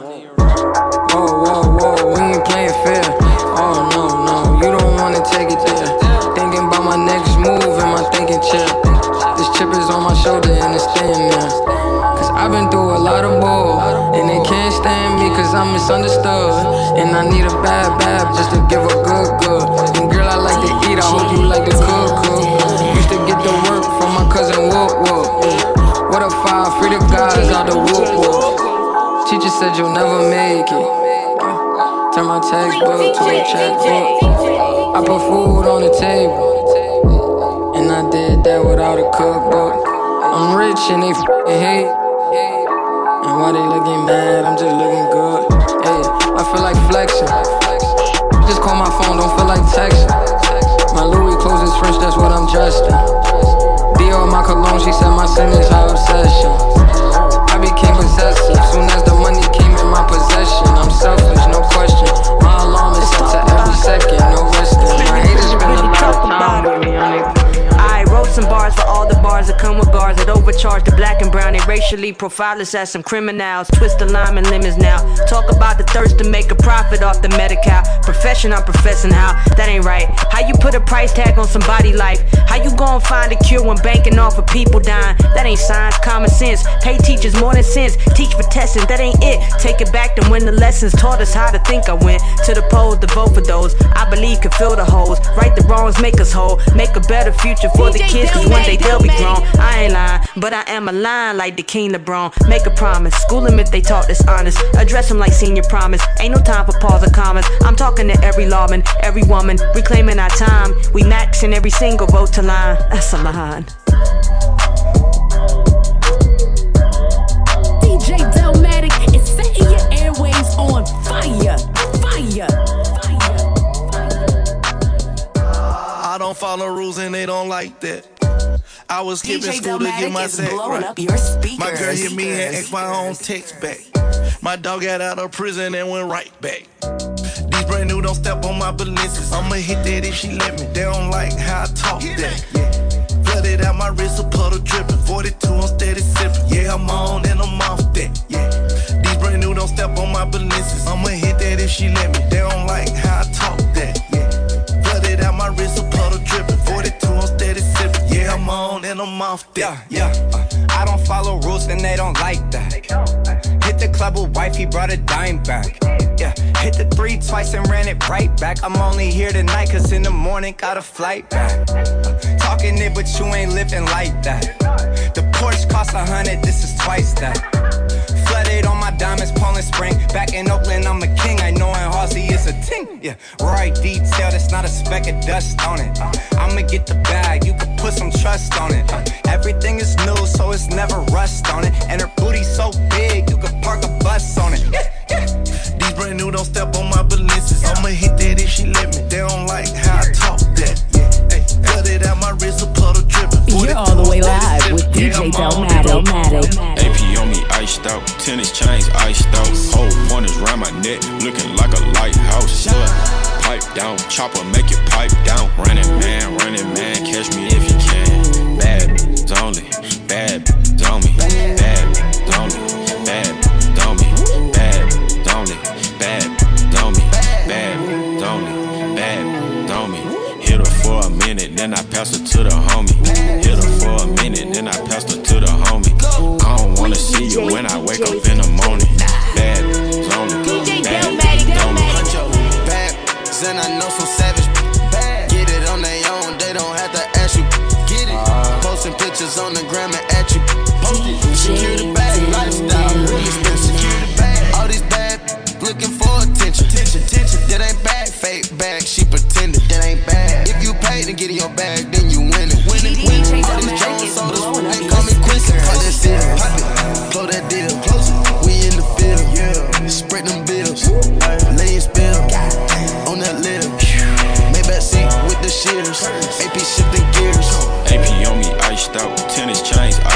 Whoa, we ain't playing fair. Oh no, you don't wanna take it there. Thinking about my next move in my thinking chair. This chip is on my shoulder and it's staying there. Cause I've been through a lot of bull, and they can't stand me cause I'm misunderstood. And I need a bad just to give a good. And girl, I like to eat, I hope you like to cook. Used to get the work from my cousin Whoop. What a 5, free the guys out the Whoop. Teacher said you'll never make it. Turn my textbook to a checkbook. I put food on the table, and I did that without a cookbook. I'm rich and they f***ing hate, and while they looking mad, I'm just looking good. Hey, I feel like flexing. Just call my phone, don't feel like texting. My Louis clothes is French, that's what I'm dressed in. Dior my cologne, she said my sin is her obsession. I became possessive, soon as the money came in my possession. I'm selfish.
cars that come with bars that overcharge the black and brown. They racially profile us as some criminals. Twist the lime and lemons now. Talk about the thirst to make a profit off the Medi-Cal. Profession, I'm professing how. That ain't right. How you put a price tag on somebody's life? How you gon' find a cure when banking off of people dying? That ain't science, common sense. Pay teachers more than sense. Teach for testing, that ain't it. Take it back to when the lessons taught us how to think. I went to the polls to vote for those I believe can fill the holes. Right the wrongs, make us whole. Make a better future for the kids, cause one day they'll be grown. I ain't lying, but I am a lion like the King LeBron. Make a promise, school them if they talk dishonest. Address them like senior promise. Ain't no time for pause or commas. I'm talking to every lawman, every woman, reclaiming our time. We maxing every single vote to line. That's a line.
DJ Delmatic is setting your airwaves on fire. Fire.
I don't follow rules and they don't like that. I was skipping school to get my sack right.
Up your speakers.
My girl hit me and asked my own text back. My dog got out of prison and went right back. These brand new don't step on my balances. I'ma hit that if she let me. They don't like how I talk that. Yeah. Flooded out my wrist, a puddle dripping. 42, I'm steady sipping. Yeah, I'm on and I'm off that. Yeah. These brand new don't step on my balances. I'ma hit that if she let me. They don't like how I talk that. Yeah. Flooded out my wrist, a puddle dripping. 42, I'm steady sipping. Yeah, I'm on and I'm off that.
I don't follow rules and they don't like that. Hit the club with wife, he brought a dime back. Yeah, hit the 3 twice and ran it right back. I'm only here tonight cause in the morning got a flight back. Talking it but you ain't living like that. The Porsche cost 100, this is twice that. Flooded on my diamonds, Poland Spring. Back in Oakland, I'm a king. I know in Halsey it's a ting. Yeah, right detail, that's not a speck of dust on it. I'ma get the bag, you can put some trust on it. Everything is new, so it's never rust on it. And her booty so big, you can park a bus on it.
These brand new don't step on my balances. I'ma hit that if she let me. They don't like how I talk that. Cut it out my wrist, a puddle dripping.
You're all the way live with DJ Delmatic.
AP on me iced out, tennis chains iced out. Whole pointers round my neck, looking like a lighthouse. Pipe down, chopper make it pipe down. Running man, catch me if you can. Bad bitches only, bad bitches on me. Bad bitches only, bad bitches on me. Bad bitches only, bad bitches on me. Bad bitches only, bad bitches on me. Hit her for a minute, then I pass her to the homie. Hit her for a minute, then I pass her to the homie. I don't wanna see you when I wake up in the morning. Bad bitches only, bad bitches on me.
Bad bitches and I know some savage. Get it on their own, they don't have to ask you. Get it, posting pictures on the gram and at you. Post it, secure the bag, lifestyle, really expensive. Secure the bag, all these bad looking for attention. That ain't bad, fake bag, she pretended. That ain't bad. If you pay to get in your bag, then you win it. All these Jones sodas, they call me Quincy. Pop that shit, pop it, close that deal. We in the field, spread them bills, lay spill on that lip. Maybach seat with the shears, AP shifting gears.
AP on me iced out, tennis chains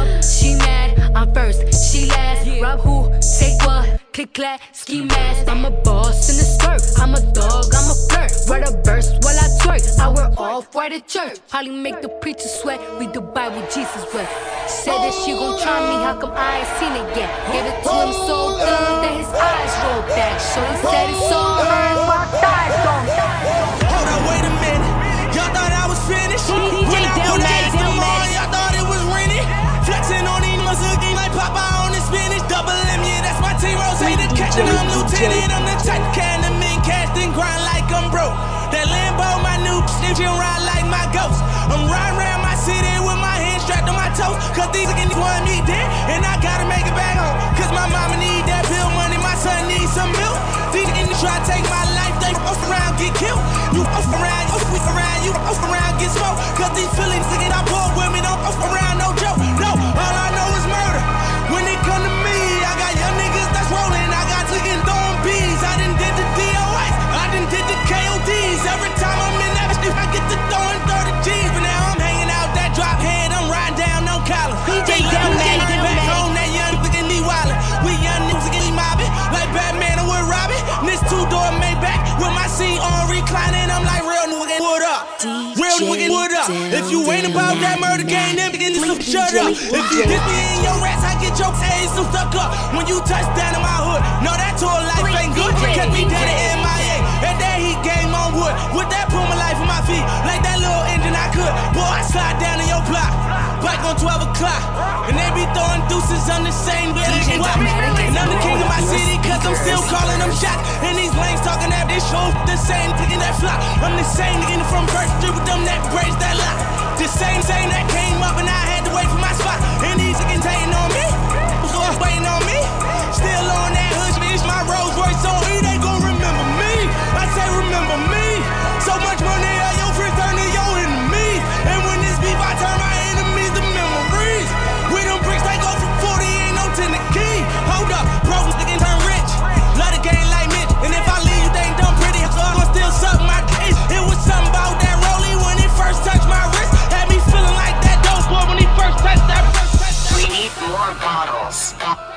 She mad, I'm first, she last. Rob who, take what, click clack, ski mask. I'm a boss in the skirt, I'm a dog, I'm a flirt. Write a verse while I twerk, I wear off-white at church. Probably make the preacher sweat, read the Bible, Jesus wept. Said that she gon' try me, how come I ain't seen it yet? Gave it to him so good that his eyes rolled back. So he said it's all hers, my thighs don't die.
Hold up, wait a minute. Y'all thought I was finished? When I put that the mall, y'all thought it was rented. Flexing on these muscles again like Popeye on the spinach. Double M, yeah, that's my T-Rose. Hey, the captain, I'm lieutenant. I'm the type of can the men cast and grind like I'm broke. That Lambo, my new snitch and ride like my ghost. I'm riding around my city with my hands strapped on my toes. Cause these niggas want me dead, and I gotta make it back home. Cause my mama need that pill money, my son needs some milk. These niggas try to take my life, they off around, get killed. You off around, you off around, get smoked. Cause these feelings niggas I bought with me don't off around, no joke. No, all I know is murder. When it come to me, I got young niggas that's rolling. I got niggas throwing bees. I done did the DOS, I done did the KODs. Every time I'm in that shit, I get to throwing 30 G's. But now I'm hanging out that drop head, I'm riding down no collar.
DJ Delmatic,
back home, that young nigga need wildin'. We young niggas get mobbing like Batman and with Robin. This two-door Maybach with my seat on reclining. I'm like real nigga, what up? Real nigga, what up? If you ain't about that murder game, then begin to shut up. If you dip me in your rats, I get your ass so stuck up. When you touch down in my hood, no, that tour life ain't good. Kept me dead in MIA. And that heat game on wood. With that Puma life on my feet, like that little engine I could. Boy, I slide down in your block. Bike on 12 o'clock. And they be throwing deuces on the same building. And I'm the king of my city, cause I'm still calling them shots. And these lanes talking that this show, the same nigga that flop. I'm the same nigga from First Street with them that braids that lock. The same that came up and I had to wait for my spot. And these niggas hating on me, so waiting on me. Still on that hood, bitch, my Rolls Royce on E, they gon' remember me. I say remember me. So much money at your friends turn to your enemies. And when this beef, I turn my enemies to memories. We them bricks, they go from 40, ain't no 10 the key. Hold up, bro, niggas turn rich. Love the game like Mitch. And if I leave, you think done pretty, so I'ma still suck my dick. It was something about that rollie when it first touched my wrist. Had me feeling like that dope boy when he first touched that.
We need more bottles.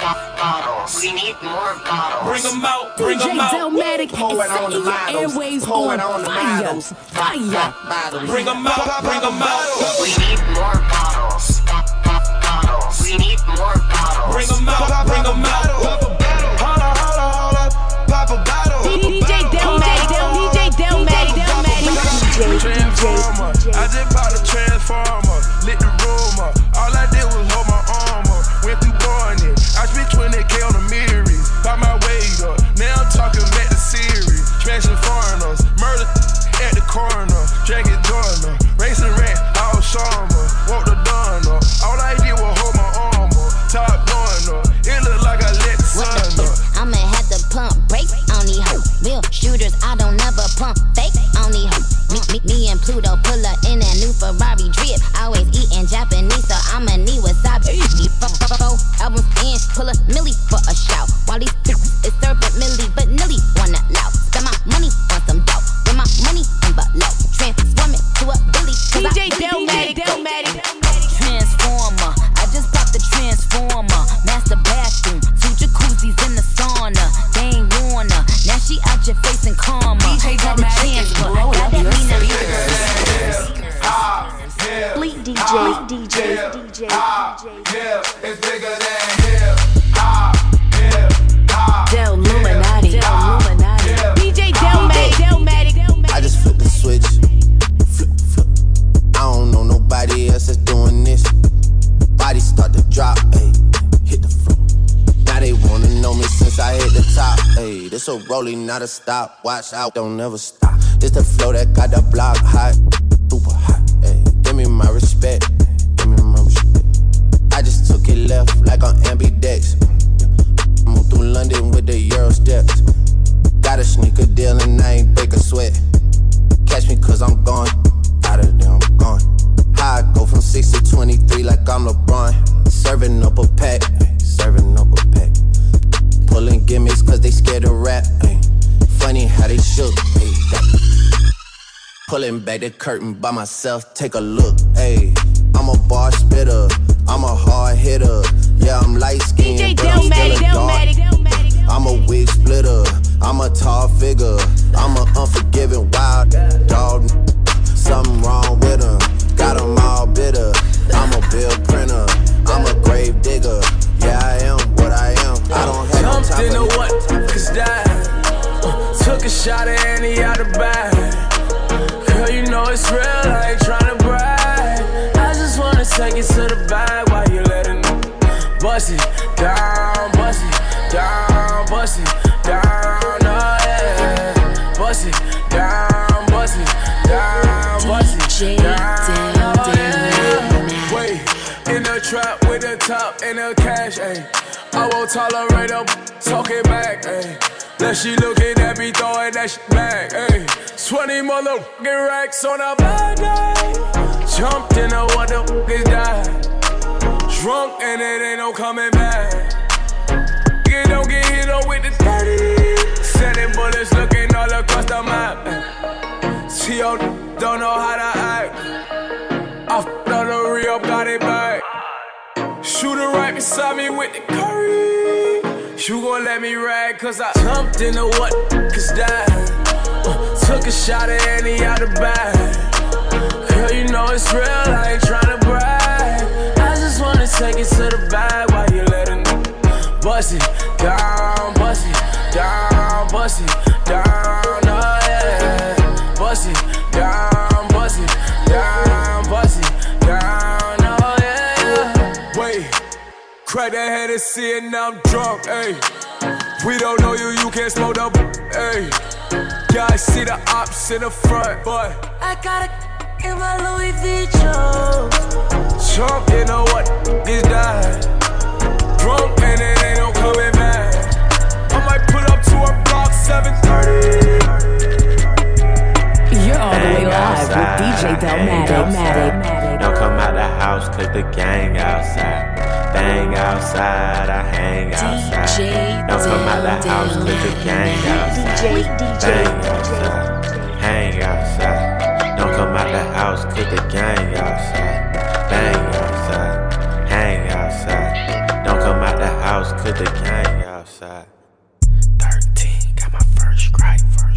Bottles. We need more bottles.
Bring them out. Bring them out.
Delmatic is setting your airways on fire. Fire.
Bring them out. Bring them out.
We need more bottles. Bottles. We need more bottles.
Bring them out. Bring them out. Holla. Pop a bottle.
DJ Delmatic. DJ Delmatic.
Transformer. I just bought a transformer. Lit the room up. All I did was hold my arm up. Went through Barney. I spent 20K on the Marys. Got my weight up. Now I'm talking back to series. Smashing foreigners. Murder at the corner. Dragon Jordan. Racing rat. All summer. Walk the dawn up. All I did was hold my arm up. Top going up. It looked like I let the sun up.
I'ma have to pump brakes on these hoes. Real shooters, I don't never pump fake on these hoes. Me and Pluto pull up in that new Ferrari drip. Always eating Japanese, so I'ma need wasabi. Albums in, pull a milli for a shout. While these is serving milli, but nilly wanna loud. Spend my money on some dope. With my money envelope. Transform it to a Billy.
DJ Delmatic.
Transformer. I just bought the transformer. Master bathroom. 2 jacuzzis in the sauna. They ain't Warner. Now she out your face and karma.
DJ Delmatic is blowing up your
Fleet DJ.
It's bigger than hip.
Delluminati. DJ Delmatic.
I just flipped the switch. Flip. I don't know nobody else that's doing this. Body start to drop, ayy. Hit the floor. Now they wanna know me since I hit the top, ayy. This a rolling, not a stop. Watch out, don't never stop. This the flow that got the block hot. Super hot, ayy. Give me my respect. I just took it left like on ambidex. Moved through London with the Euro steps. Got a sneaker deal and I ain't break a sweat. Catch me cause I'm gone. Out of there, I'm gone. How I go from 6 to 23 like I'm LeBron. Serving up a pack. Pulling gimmicks cause they scared to rap. Funny how they shook. Pulling back the curtain by myself, take a look. I'm a bar spitter. I'm a hard hitter. Yeah, I'm light skinned, but I'm still a dark. I'm a wig splitter. I'm a tall figure. I'm an unforgiving wild dog. Something wrong with him. Got them all bitter. I'm a bill printer. I'm a grave digger. Yeah, I am what I am. I don't have no time for
jumped in the what? Cause died. Took a shot at Annie out the bag. Girl, you know it's real. I ain't tryna brag. I just wanna take it to the bag while you letting me bust it down, bust it down, bust it down, oh yeah. Bust it down, bust it down, bust it down, oh yeah. Wait, in the trap with the top and the cash, ayy. I won't tolerate her talking back, ayy. That she looking at me throwing that shit back, ayy. 20 motherfucking racks on a bad day. Jumped in the what the fuck is that? Drunk and it ain't no coming back. You don't get hit up with the 30. Sending bullets looking all across the map. T.O. don't know how to act. I f***ed on the re-up, got it back. Shooter right beside me with the curry. You gon' let me rag cause I jumped in the what? Cause that took a shot at Annie out the bag. Girl, you know it's real, I ain't tryna brag. I just wanna take it to the bag while you letting me bust it down, bust it down, bust it down, oh yeah. Bust it down, bust it down, bust it down, oh yeah. Wait, crack that Hennessy and now I'm drunk, ayy. We don't know you, you can't smoke the ayy. Yeah, I see the ops in the front, but
I gotta in my Louis V Jones.
Drunk, you know what is that? Drunk and it ain't no coming back. I might put up to a block 7:30.
You're all the way live with DJ Delmatic.
Don't come out the house cause the gang outside. Bang outside, I hang outside. Don't come out the house cause the gang outside. Bang outside, hang outside. Don't come out the house cause the gang outside. Bang outside, hang outside. Don't come out the house cause the gang outside. 13, got my first strike.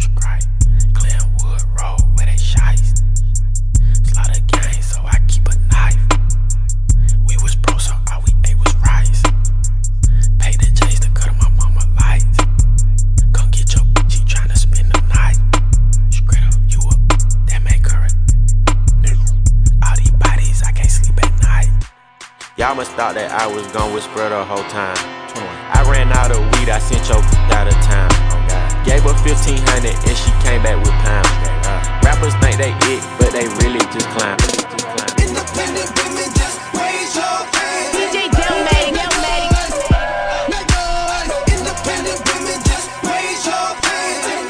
Glenwood Road where they shice. Slaughter gang, so I keep a knife. We was broke, so all we ate was rice. Paid the J's to cut my mama lights. Come get your bitch, she tryna spend the night. Straight up, you up, that make her a all these bodies, I can't sleep at night. Y'all must thought that I was gone with spread the whole time. I ran out of weed, I sent your out of town. Gave her 1,500 and she came back with pounds. Rappers think they it, but they really just clown.
Independent women, just raise your hand.
DJ Delmatic.
Independent women, just raise your hand.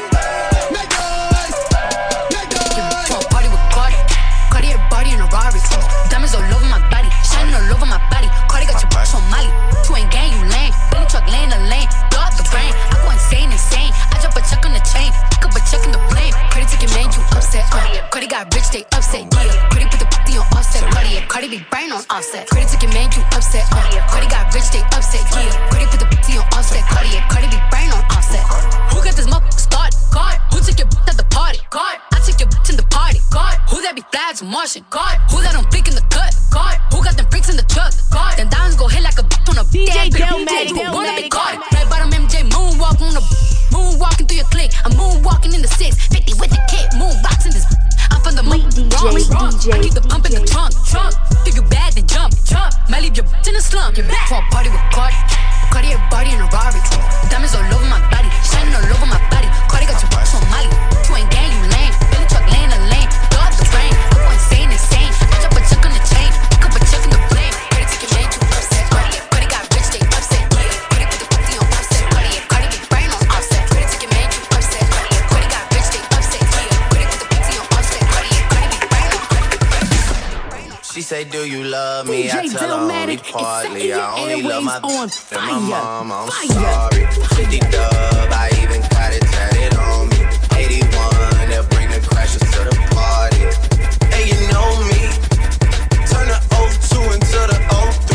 To a party with Cardi. Cardi a body in a Rari. Diamonds all over my body, shining all over my body. Cardi got your bitch on Molly. You ain't gang, you lame. Billy truck laying the lane. Dog the brain. I go insane. I drop a check on the chain. Pick up a check in the plane. Cardi took your man, you upset. Cardi got rich, they upset. Yeah. Cardi put the p***y on offset. Cardi be brain on offset. Cardi took your man, you upset. Cardi got rich, they upset. Yeah. Cardi put the p***y on offset. Cardi be brain on offset. Who got this motherfucker started? God. Who took your bitch at the party? God. I took your bitch in the party. God. Who that be flags and Martian? God. Who that don't think in the cut? God. Who got them freaks in the truck? God. Them diamonds go hit like a bitch on a
DJ Delmatic.
Wanna be caught? Red bottom MJ moonwalk on the moonwalking through your clique. I'm moonwalking in the 650 with the kid. Moonboxing this. I'm from the I keep the pump in the trunk. If you bad, then jump. Might leave your bitch in the slump. For a party with Cardi. Cardi a body in a Rari. Diamonds all over my body, shining all over my body. Cardi got your bitch on Molly. You ain't gang, you lame. Billy truck laying the lane. Dog the brain. I go insane. I drop a check on the chain. Pick up a check in the plane. Cardi take your man, you upset. Cardi got rich, they upset. Cardi put the p***y on offset. Cardi be brain on offset. Cardi take your man, you upset. Cardi got rich, they upset. Cardi put the p***y on offset. Cardi be brain on offset.
She say, do you love me? I tell her only partly. I only love my and my mom. I'm sorry. 50 dub, I even got it tatted on me. 81, they'll bring the crashers to the party. Hey, you know me. Turn the 02 into the 03.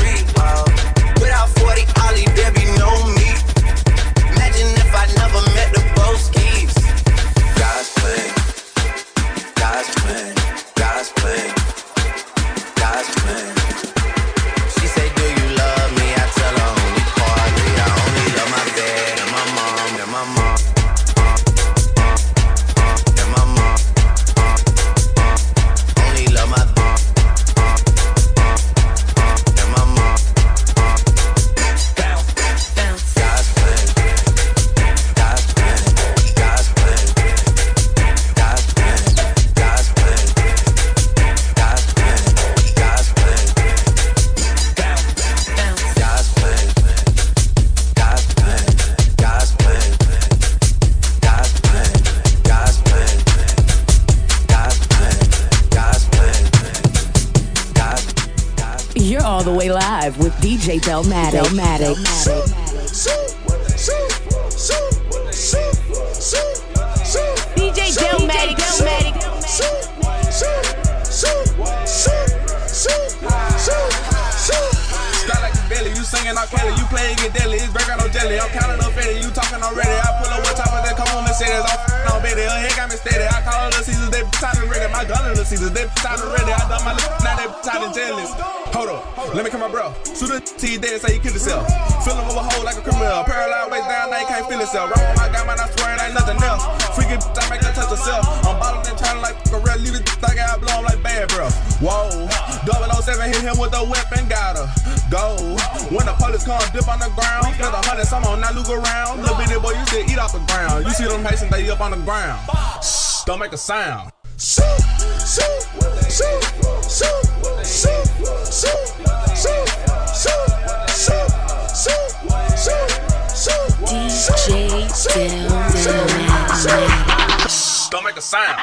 DJ Delmatic.
DJ Delmatic.
Start like a belly, you singing all Kelly, you playing get deadly, it's break no jelly, I'm counting up Fetty, you talking already, I pull up one top of that, come on Mercedes, I'm on Betty, her head got me steady, I call her the Caesars, they time ready, my gun in the Caesars, they time ready, I done my lip, now they time jealous. Hold up, let me come my bro, shoot a T dead, say you kill yourself, fill him over a hole like a criminal, paralyzed waist down, now you can't feel yourself, wrong with my guy, man, I swear it ain't nothing else, freaking I make her touch herself, I'm bottling and turning like a real, leave it like I blow him like bad bro, whoa, 007 hit him with a weapon, got her, go, when the police come, dip on the ground, spend 100, some on now look around, little bitty boy, you still eat off the ground, you see them Haitians, they up on the ground, shh, don't make a sound. Don't make a sound.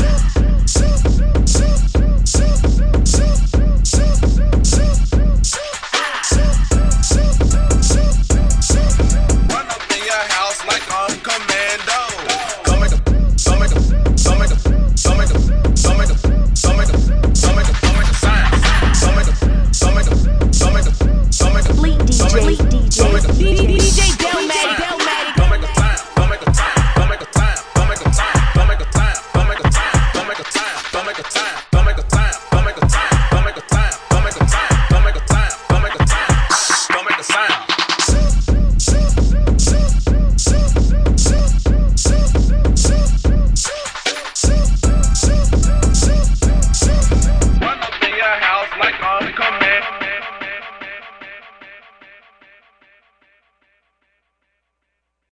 Run up in your house like I'm commando. Don't make a sound. Don't make a